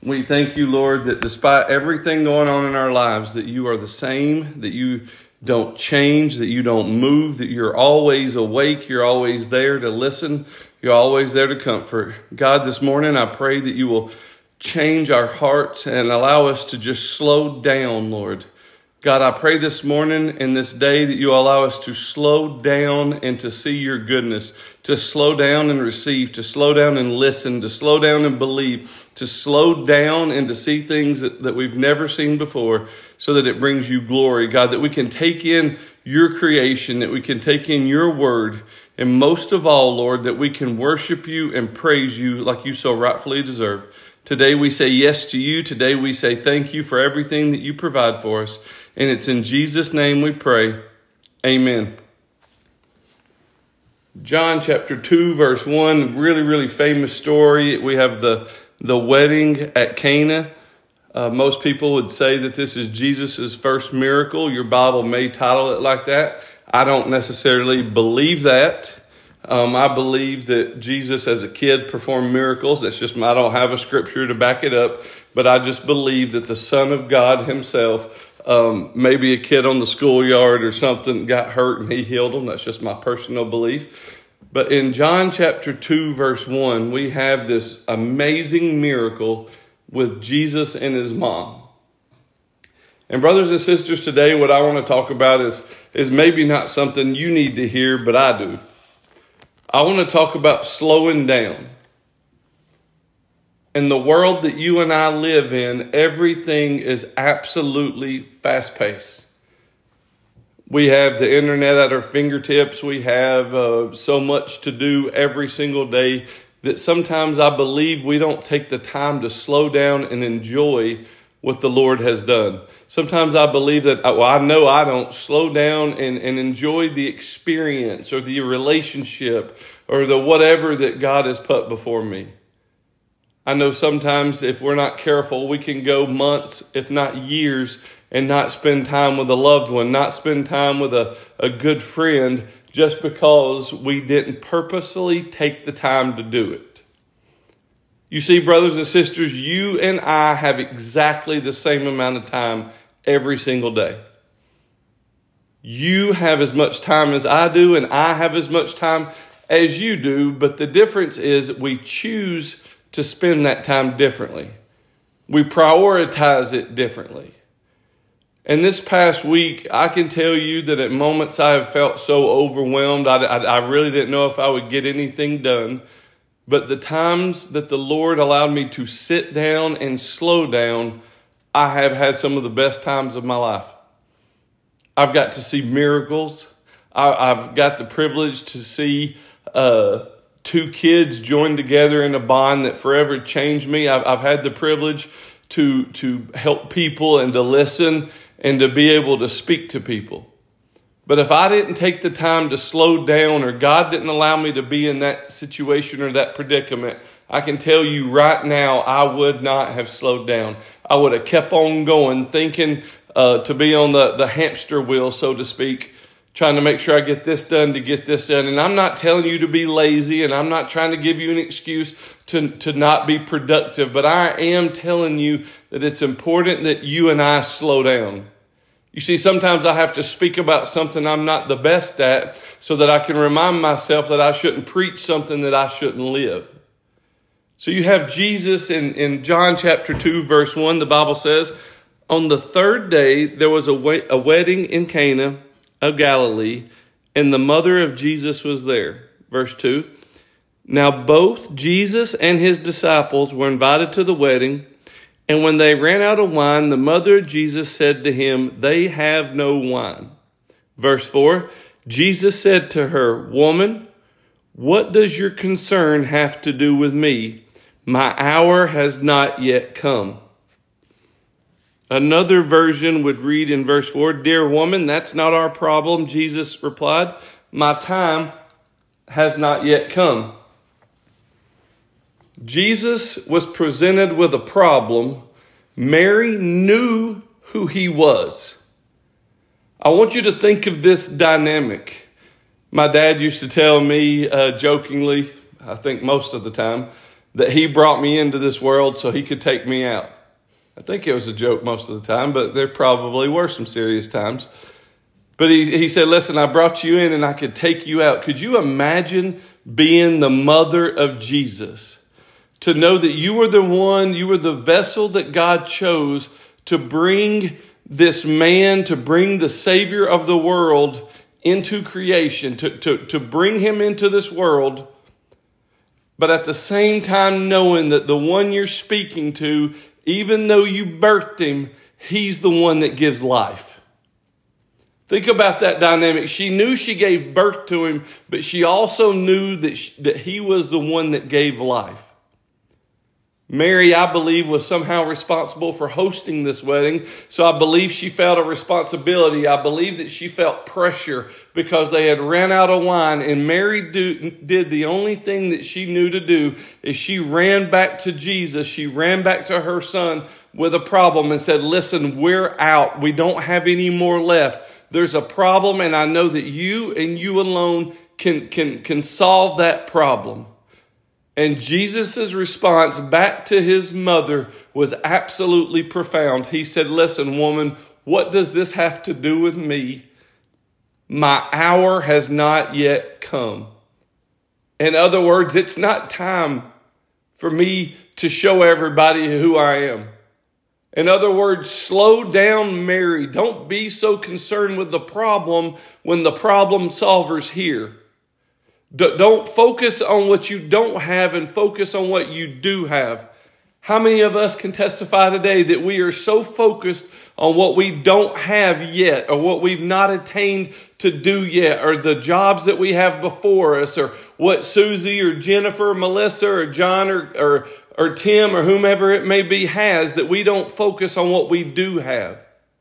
We thank you, Lord, that despite everything going on in our lives, that you are the same, that you don't change, that you don't move, that you're always awake, you're always there to listen, you're always there to comfort. God, this morning I pray that you will change our hearts and allow us to just slow down, Lord. God, I pray this morning and this day that you allow us to slow down and to see your goodness, to slow down and receive, to slow down and listen, to slow down and believe, to slow down and to see things that we've never seen before so that it brings you glory. God, that we can take in your creation, that we can take in your word, and most of all, Lord, that we can worship you and praise you like you so rightfully deserve. Today we say yes to you. Today we say thank you for everything that you provide for us. And it's in Jesus' name we pray. Amen. John chapter 2, verse 1, really famous story. We have the wedding at Cana. Most people would say that this is Jesus' first miracle. Your Bible may title it like that. I don't necessarily believe that. I believe that Jesus as a kid performed miracles. That's just, I don't have a scripture to back it up, but I just believe that the Son of God himself, maybe a kid on the schoolyard or something got hurt and he healed them. That's just my personal belief. But in John chapter 2, verse 1, we have this amazing miracle with Jesus and his mom. And brothers and sisters, today what I want to talk about is maybe not something you need to hear, but I do. I want to talk about slowing down. In the world that you and I live in, everything is absolutely fast-paced. We have the internet at our fingertips. We have so much to do every single day that sometimes I believe we don't take the time to slow down and enjoy what the Lord has done. Sometimes I believe that, I know I don't slow down and enjoy the experience or the relationship or the whatever that God has put before me. I know sometimes if we're not careful, we can go months, if not years, and not spend time with a loved one, not spend time with a good friend just because we didn't purposely take the time to do it. You see, brothers and sisters, you and I have exactly the same amount of time every single day. You have as much time as I do, and I have as much time as you do, but the difference is we choose to spend that time differently. We prioritize it differently. And this past week, I can tell you that at moments I have felt so overwhelmed. I really didn't know if I would get anything done. But the times that the Lord allowed me to sit down and slow down, I have had some of the best times of my life. I've got to see miracles. I've got the privilege to see two kids join together in a bond that forever changed me. I've had the privilege to help people and to listen and to be able to speak to people. But if I didn't take the time to slow down or God didn't allow me to be in that situation or that predicament, I can tell you right now, I would not have slowed down. I would have kept on going, thinking to be on the hamster wheel, so to speak, trying to make sure I get this done to get this done. And I'm not telling you to be lazy, and I'm not trying to give you an excuse to not be productive, but I am telling you that it's important that you and I slow down. You see, sometimes I have to speak about something I'm not the best at so that I can remind myself that I shouldn't preach something that I shouldn't live. So you have Jesus in John chapter 2, verse 1, the Bible says, on the third day there was a wedding in Cana of Galilee, and the mother of Jesus was there. Verse 2, now both Jesus and his disciples were invited to the wedding. And when they ran out of wine, the mother of Jesus said to him, they have no wine. Verse 4, Jesus said to her, woman, what does your concern have to do with me? My hour has not yet come. Another version would read in verse 4, dear woman, that's not our problem. Jesus replied, my time has not yet come. Jesus was presented with a problem. Mary knew who he was. I want you to think of this dynamic. My dad used to tell me jokingly, I think most of the time, that he brought me into this world so he could take me out. I think it was a joke most of the time, but there probably were some serious times. But he said, listen, I brought you in and I could take you out. Could you imagine being the mother of Jesus? To know that you were the one, you were the vessel that God chose to bring this man, to bring the Savior of the world into creation, to bring him into this world. But at the same time knowing that the one you're speaking to, even though you birthed him, he's the one that gives life. Think about that dynamic. She knew she gave birth to him, but she also knew that he was the one that gave life. Mary, I believe, was somehow responsible for hosting this wedding. So I believe she felt a responsibility. I believe that she felt pressure because they had ran out of wine. And Mary did the only thing that she knew to do is she ran back to Jesus. She ran back to her son with a problem and said, listen, we're out. We don't have any more left. There's a problem, and I know that you and you alone can solve that problem. And Jesus' response back to his mother was absolutely profound. He said, listen, woman, what does this have to do with me? My hour has not yet come. In other words, it's not time for me to show everybody who I am. In other words, slow down, Mary. Don't be so concerned with the problem when the problem solver's here. Don't focus on what you don't have and focus on what you do have. How many of us can testify today that we are so focused on what we don't have yet, or what we've not attained to do yet, or the jobs that we have before us, or what Susie or Jennifer, or Melissa or John or Tim or whomever it may be has, that we don't focus on what we do have?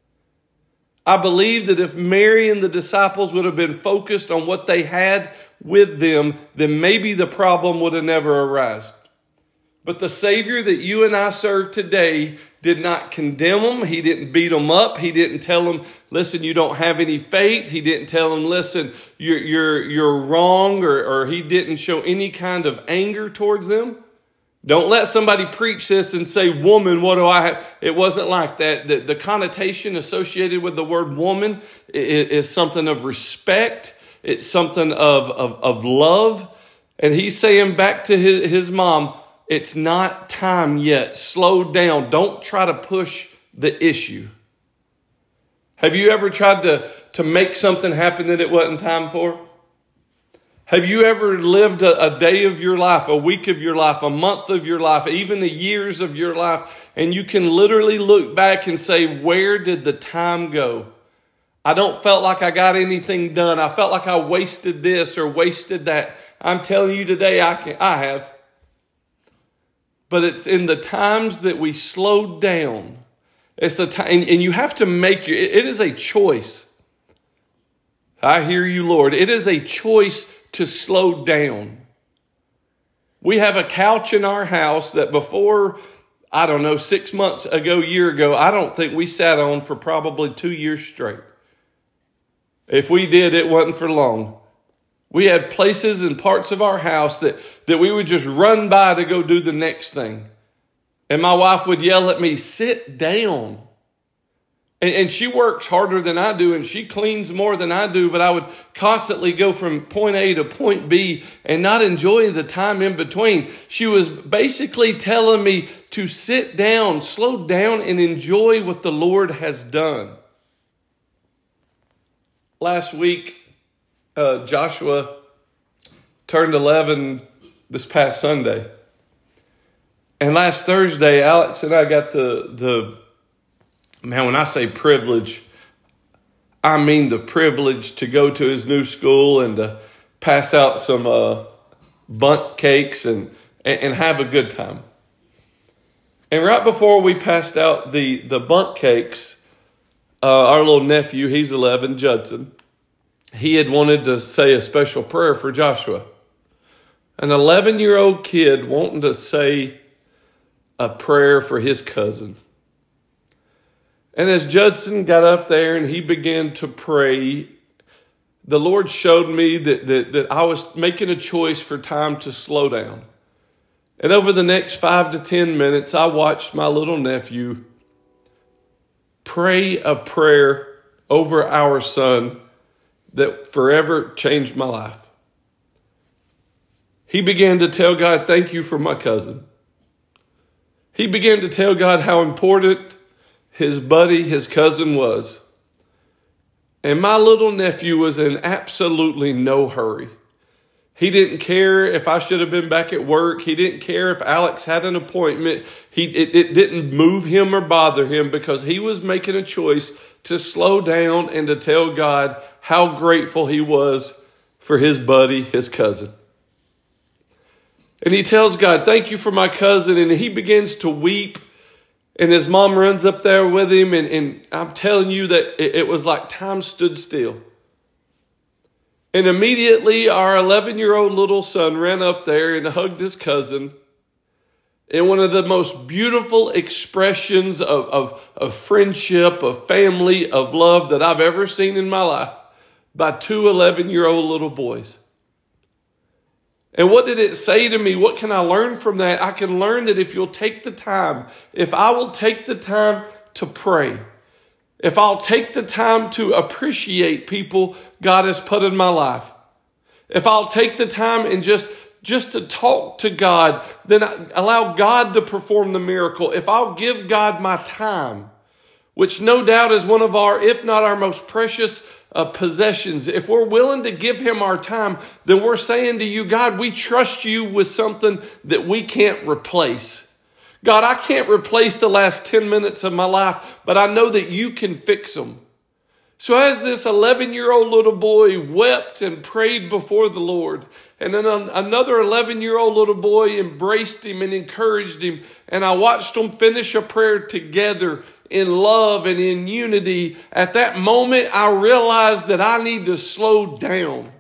I believe that if Mary and the disciples would have been focused on what they had with them, then maybe the problem would have never arisen. But the Savior that you and I serve today did not condemn them. He didn't beat them up. He didn't tell them, listen, you don't have any faith. He didn't tell them, listen, you're wrong, or he didn't show any kind of anger towards them. Don't let somebody preach this and say, woman, what do I have? It wasn't like that. The connotation associated with the word woman is something of respect. It's something of love. And he's saying back to his mom, it's not time yet. Slow down. Don't try to push the issue. Have you ever tried to make something happen that it wasn't time for? Have you ever lived a day of your life, a week of your life, a month of your life, even the years of your life, and you can literally look back and say, where did the time go? I don't felt like I got anything done. I felt like I wasted this or wasted that. I'm telling you today, I have. But it's in the times that we slow down. It's the time, and you have to make it is a choice. I hear you, Lord. It is a choice to slow down. We have a couch in our house that before, 6 months ago, year ago, I don't think we sat on for probably 2 years straight. If we did, it wasn't for long. We had places and parts of our house that we would just run by to go do the next thing. And my wife would yell at me, sit down. And she works harder than I do, and she cleans more than I do, but I would constantly go from point A to point B and not enjoy the time in between. She was basically telling me to sit down, slow down, and enjoy what the Lord has done. Last week, Joshua turned 11 this past Sunday. And last Thursday, Alex and I got the man, when I say privilege, I mean the privilege to go to his new school and to pass out some bundt cakes and have a good time. And right before we passed out the bundt cakes, our little nephew, he's 11, Judson, he had wanted to say a special prayer for Joshua. An 11-year-old kid wanting to say a prayer for his cousin. And as Judson got up there and he began to pray, the Lord showed me that I was making a choice for time to slow down. And over the next 5 to 10 minutes, I watched my little nephew pray a prayer over our son that forever changed my life. He began to tell God, thank you for my cousin. He began to tell God how important his buddy, his cousin was. And my little nephew was in absolutely no hurry. He didn't care if I should have been back at work. He didn't care if Alex had an appointment. It didn't move him or bother him because he was making a choice to slow down and to tell God how grateful he was for his buddy, his cousin. And he tells God, thank you for my cousin. And he begins to weep. And his mom runs up there with him. And I'm telling you that it was like time stood still. And immediately our 11-year-old little son ran up there and hugged his cousin in one of the most beautiful expressions of friendship, of family, of love that I've ever seen in my life by two 11-year-old little boys. And what did it say to me? What can I learn from that? I can learn that if you'll take the time, if I will take the time to pray, if I'll take the time to appreciate people God has put in my life, if I'll take the time and just to talk to God, then allow God to perform the miracle. If I'll give God my time, which no doubt is one of our, if not our most precious possessions. If we're willing to give him our time, then we're saying to you, God, we trust you with something that we can't replace. God, I can't replace the last 10 minutes of my life, but I know that you can fix them. So as this 11-year-old little boy wept and prayed before the Lord, and then another 11-year-old little boy embraced him and encouraged him, and I watched them finish a prayer together in love and in unity, at that moment I realized that I need to slow down.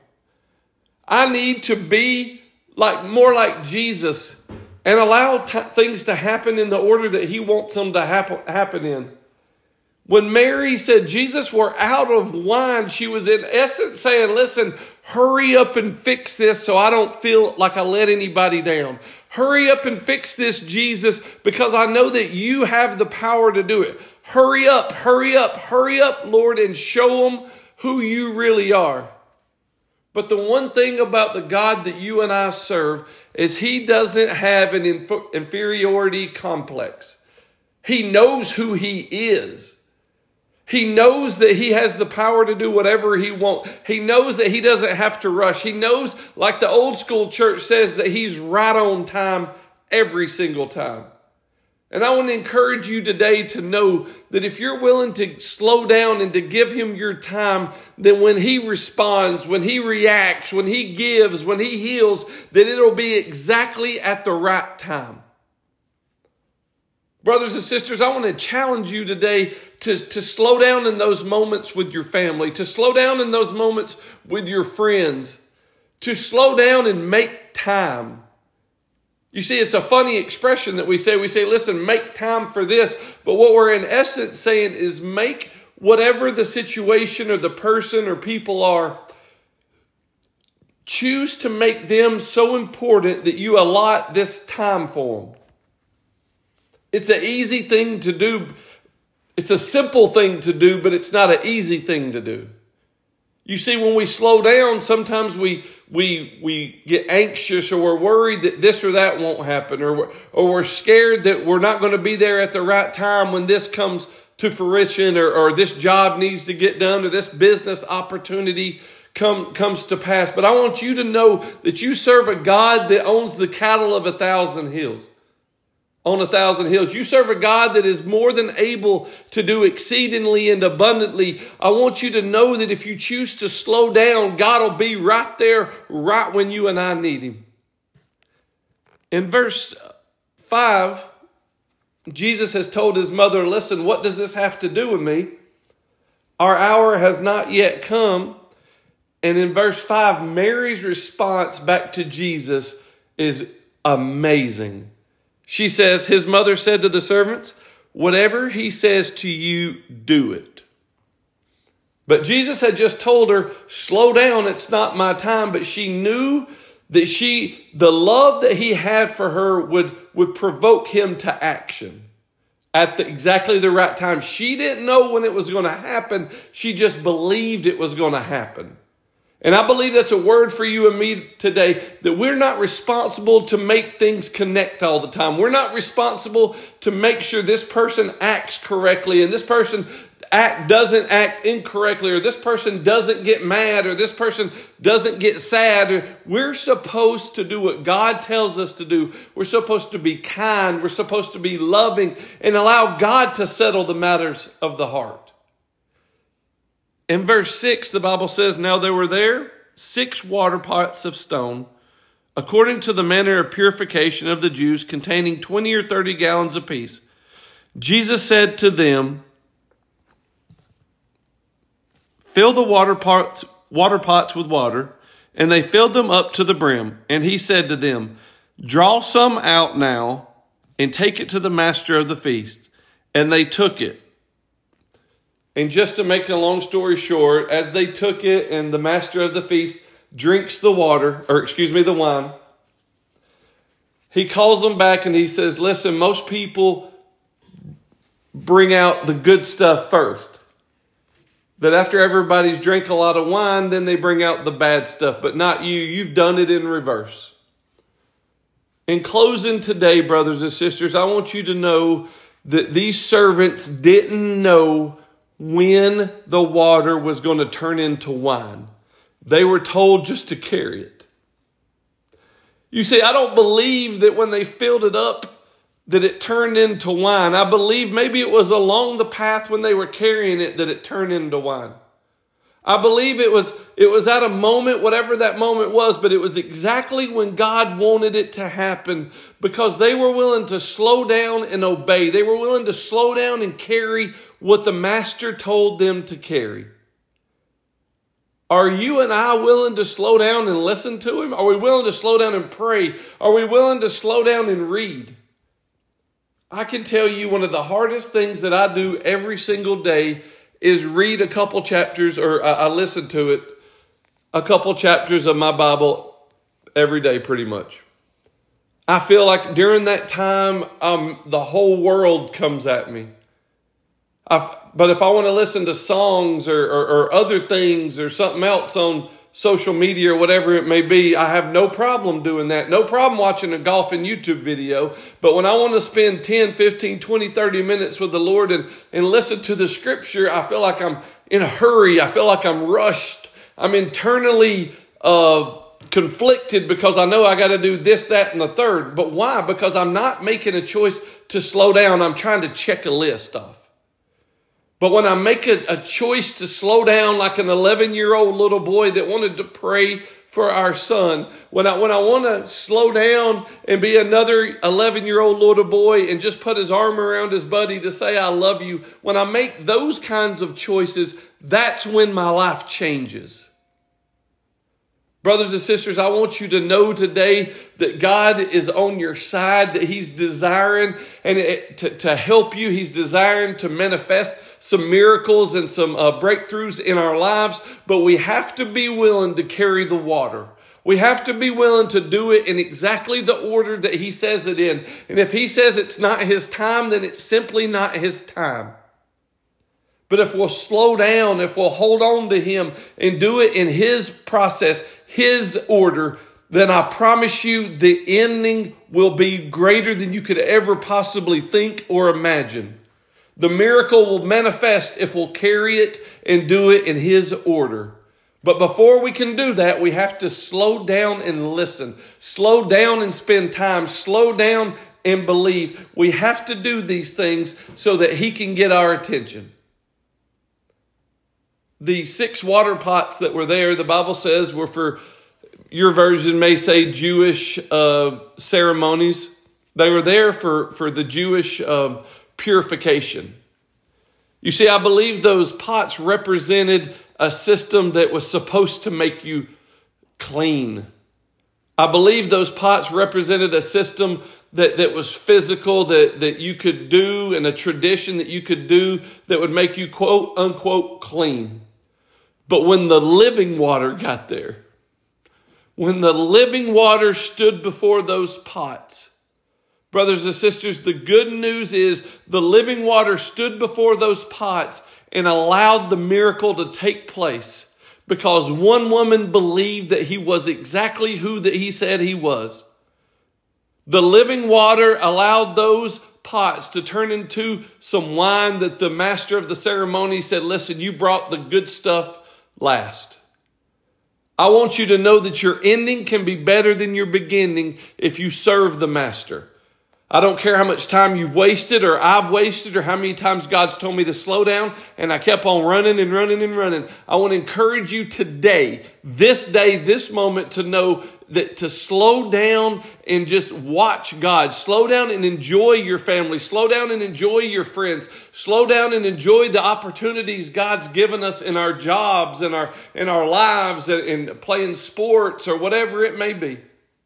I need to be more like Jesus and allow things to happen in the order that he wants them to happen in. When Mary said, Jesus, we're out of wine, she was in essence saying, listen, hurry up and fix this so I don't feel like I let anybody down. Hurry up and fix this, Jesus, because I know that you have the power to do it. Hurry up, hurry up, hurry up, Lord, and show them who you really are. But the one thing about the God that you and I serve is he doesn't have an inferiority complex. He knows who he is. He knows that he has the power to do whatever he wants. He knows that he doesn't have to rush. He knows, like the old school church says, that he's right on time every single time. And I want to encourage you today to know that if you're willing to slow down and to give him your time, then when he responds, when he reacts, when he gives, when he heals, that it'll be exactly at the right time. Brothers and sisters, I want to challenge you today to slow down in those moments with your family, to slow down in those moments with your friends, to slow down and make time. You see, it's a funny expression that we say, listen, make time for this. But what we're in essence saying is make whatever the situation or the person or people are, choose to make them so important that you allot this time for them. It's an easy thing to do. It's a simple thing to do, but it's not an easy thing to do. You see, when we slow down, sometimes we get anxious, or we're worried that this or that won't happen, or we're scared that we're not going to be there at the right time when this comes to fruition, or this job needs to get done, or this business opportunity comes to pass. But I want you to know that you serve a God that owns the cattle of 1,000 hills. On 1,000 hills. You serve a God that is more than able to do exceedingly and abundantly. I want you to know that if you choose to slow down, God will be right there, right when you and I need him. In verse 5, Jesus has told his mother, listen, what does this have to do with me? Our hour has not yet come. And in verse 5, Mary's response back to Jesus is amazing. She says, his mother said to the servants, whatever he says to you, do it. But Jesus had just told her, slow down, it's not my time. But she knew that the love that he had for her would provoke him to action at exactly the right time. She didn't know when it was going to happen. She just believed it was going to happen. And I believe that's a word for you and me today, that we're not responsible to make things connect all the time. We're not responsible to make sure this person acts correctly and this person doesn't act incorrectly, or this person doesn't get mad, or this person doesn't get sad. We're supposed to do what God tells us to do. We're supposed to be kind. We're supposed to be loving and allow God to settle the matters of the heart. In verse 6, the Bible says, "Now there were there 6 water pots of stone, according to the manner of purification of the Jews, containing 20 or 30 gallons apiece. Jesus said to them, 'Fill the water pots with water,' and they filled them up to the brim. And he said to them, 'Draw some out now and take it to the master of the feast.' And they took it." And just to make a long story short, as they took it and the master of the feast drinks the wine, he calls them back and he says, "Listen, most people bring out the good stuff first. That after everybody's drank a lot of wine, then they bring out the bad stuff, but not you. You've done it in reverse." In closing today, brothers and sisters, I want you to know that these servants didn't know when the water was going to turn into wine. They were told just to carry it. You see, I don't believe that when they filled it up that it turned into wine. I believe maybe it was along the path when they were carrying it that it turned into wine. I believe it was at a moment, whatever that moment was, but it was exactly when God wanted it to happen, because they were willing to slow down and obey. They were willing to slow down and carry what the master told them to carry. Are you and I willing to slow down and listen to him? Are we willing to slow down and pray? Are we willing to slow down and read? I can tell you one of the hardest things that I do every single day is read a couple chapters, or I listen to it, a couple chapters of my Bible every day pretty much. I feel like during that time, the whole world comes at me. But if I want to listen to songs or other things or something else on social media or whatever it may be, I have no problem doing that. No problem watching a golfing YouTube video. But when I want to spend 10, 15, 20, 30 minutes with the Lord and listen to the scripture, I feel like I'm in a hurry. I feel like I'm rushed. I'm internally conflicted because I know I got to do this, that, and the third. But why? Because I'm not making a choice to slow down. I'm trying to check a list off. But when I make a choice to slow down like an 11-year-old little boy that wanted to pray for our son, when I want to slow down and be another 11-year-old little boy and just put his arm around his buddy to say, "I love you," when I make those kinds of choices, that's when my life changes. Brothers and sisters, I want you to know today that God is on your side, that he's desiring to help you. He's desiring to manifest some miracles and some breakthroughs in our lives, but we have to be willing to carry the water. We have to be willing to do it in exactly the order that he says it in. And if he says it's not his time, then it's simply not his time. But if we'll slow down, if we'll hold on to him and do it in his process, his order, then I promise you the ending will be greater than you could ever possibly think or imagine. The miracle will manifest if we'll carry it and do it in his order. But before we can do that, we have to slow down and listen. Slow down and spend time. Slow down and believe. We have to do these things so that he can get our attention. The 6 water pots that were there, the Bible says, were for, your version may say, Jewish ceremonies. They were there for the Jewish purification. You see, I believe those pots represented a system that was supposed to make you clean. I believe those pots represented a system that was physical, that you could do, and a tradition that you could do that would make you, quote unquote, clean. But when the living water got there, when the living water stood before those pots. Brothers and sisters, the good news is the living water stood before those pots and allowed the miracle to take place because one woman believed that he was exactly who that he said he was. The living water allowed those pots to turn into some wine that the master of the ceremony said, listen, you brought the good stuff last. I want you to know that your ending can be better than your beginning if you serve the master. I don't care how much time you've wasted or I've wasted or how many times God's told me to slow down and I kept on running and running and running. I want to encourage you today, this moment to know that to slow down and just watch God. Slow down and enjoy your family. Slow down and enjoy your friends. Slow down and enjoy the opportunities God's given us in our jobs and our lives and playing sports or whatever it may be.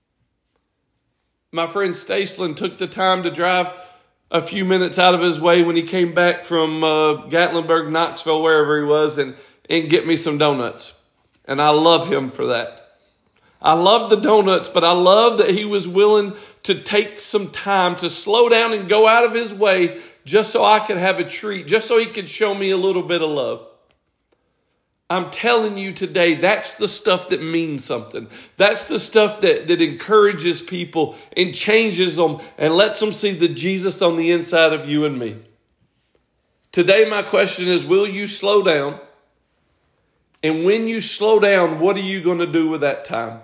My friend Staceland took the time to drive a few minutes out of his way when he came back from Gatlinburg, Knoxville, wherever he was, and get me some donuts. And I love him for that. I love the donuts, but I love that he was willing to take some time to slow down and go out of his way just so I could have a treat, just so he could show me a little bit of love. I'm telling you today, that's the stuff that means something. That's the stuff that encourages people and changes them and lets them see the Jesus on the inside of you and me. Today, my question is, will you slow down? And when you slow down, what are you going to do with that time?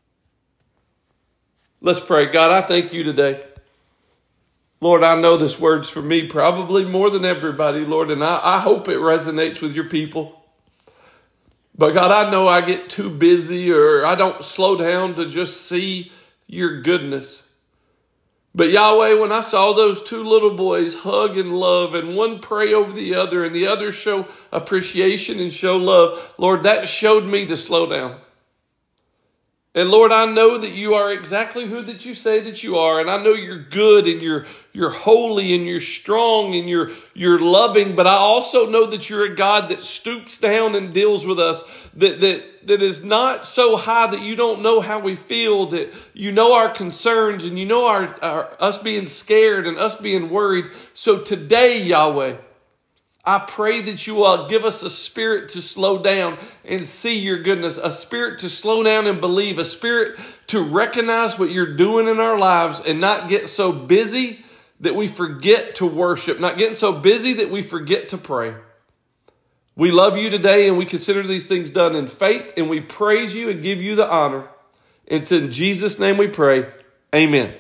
Let's pray. God, I thank you today. Lord, I know this word's for me probably more than everybody, Lord, and I hope it resonates with your people. But God, I know I get too busy or I don't slow down to just see your goodness. But Yahweh, when I saw those two little boys hug and love and one pray over the other and the other show appreciation and show love, Lord, that showed me to slow down. And Lord, I know that you are exactly who that you say that you are. And I know you're good and you're holy and you're strong and you're loving. But I also know that you're a God that stoops down and deals with us. That is not so high that you don't know how we feel. That you know our concerns and you know our us being scared and us being worried. So today, Yahweh, I pray that you will give us a spirit to slow down and see your goodness, a spirit to slow down and believe, a spirit to recognize what you're doing in our lives and not get so busy that we forget to worship, not getting so busy that we forget to pray. We love you today and we consider these things done in faith and we praise you and give you the honor. It's in Jesus' name we pray. Amen.